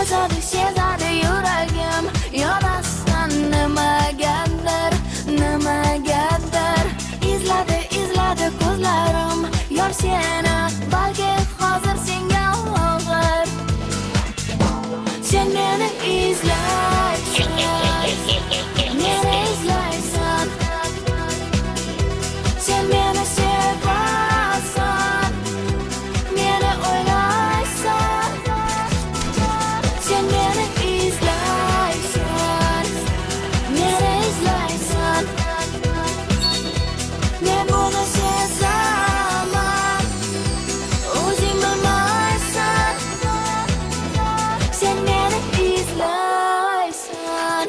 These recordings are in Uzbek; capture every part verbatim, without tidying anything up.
Sezadi, sezadi yuragim, yonasan nimagadir, nimagadir. Izladi, izladi ko'zlarim, yor seni, balki hozir senga og'ir. Sen meni izlaysan, meni izlaysan. Sen meni sevasan, meni o'ylaysan. Sen meni izlaysan, meni izlaysan. Men buni sezaman, o'zing bilmaysan. Sen meni izlaysan.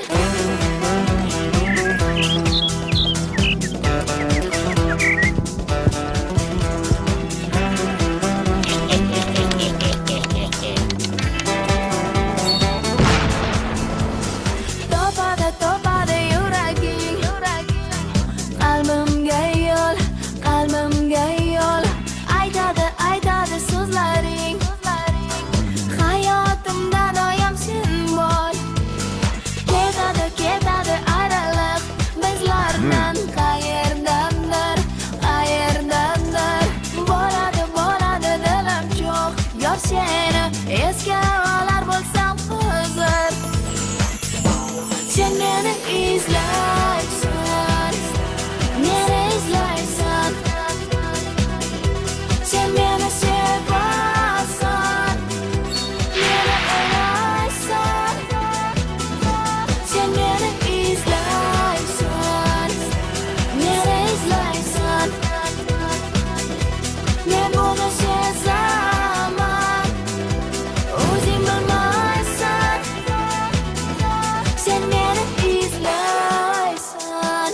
Topadi, topadi yuraging, qalbimga yo'l, qalbimga yo'l. Aytadi, aytadi so'zlaring, hayotimda doim sen bor. Ketadi, ketadi ayriliq bizlardan, qayerdandir, qayerdandir. Boradi, boradi dilim cho'q, yor seni esga olar bo'lsam hozir. Sen meni izlaysan, meni izlaysan. Sen meni sevasan, meni o'ylaysan. Sen meni izlaysan, meni izlaysan. Men buni sezaman, o'zing bilmaysan. Sen meni izlaysan.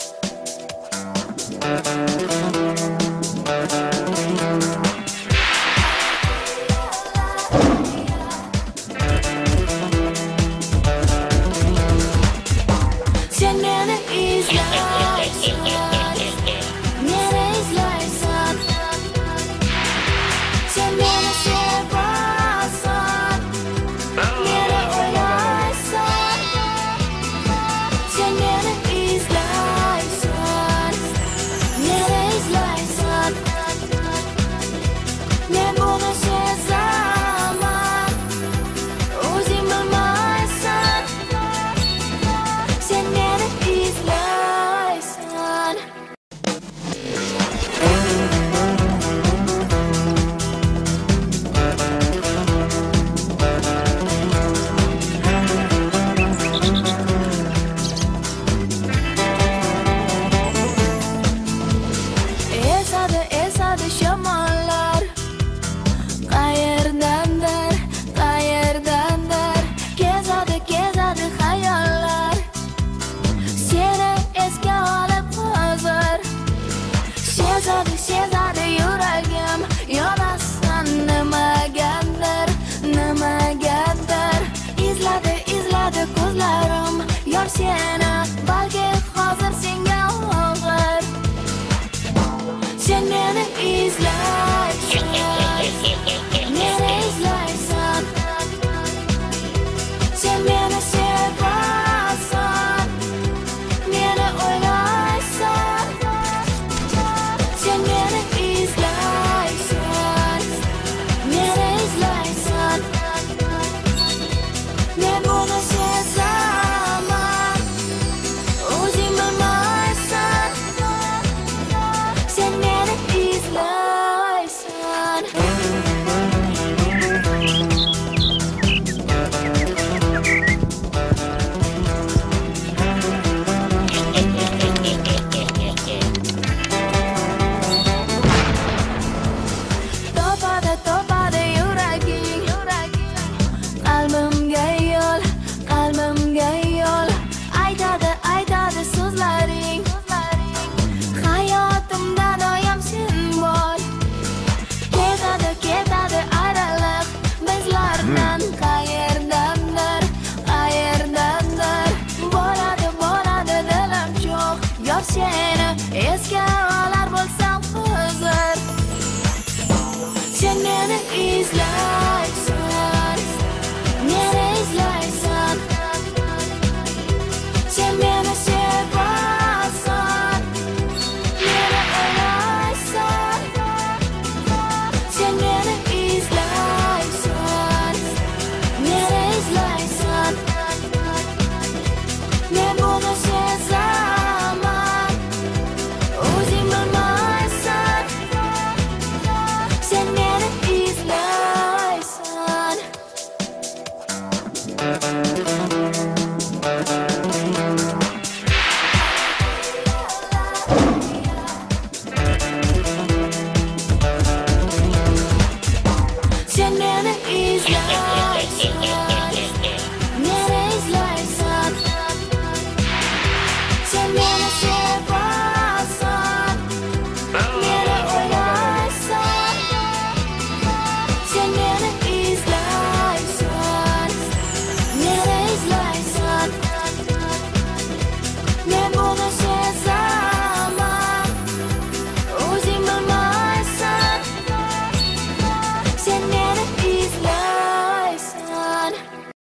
Sen meni izlaysan, meni izlaysan. Sen meni sevasan, meni o'ylaysan. Sen meni izlaysan, meni izlaysan. Men buni sezaman, o'zing bilmaysan. Sen meni izlaysan. Esadi, esadi shamollar, qayerdandir, qayerdandir. Kezadi, kezadi xayollar, seni esga olib hozir. Sezadi, sezadi yuragim, yonasan nimagadir, nimagadir. Izladi, izladi ko'zlarim, yor seni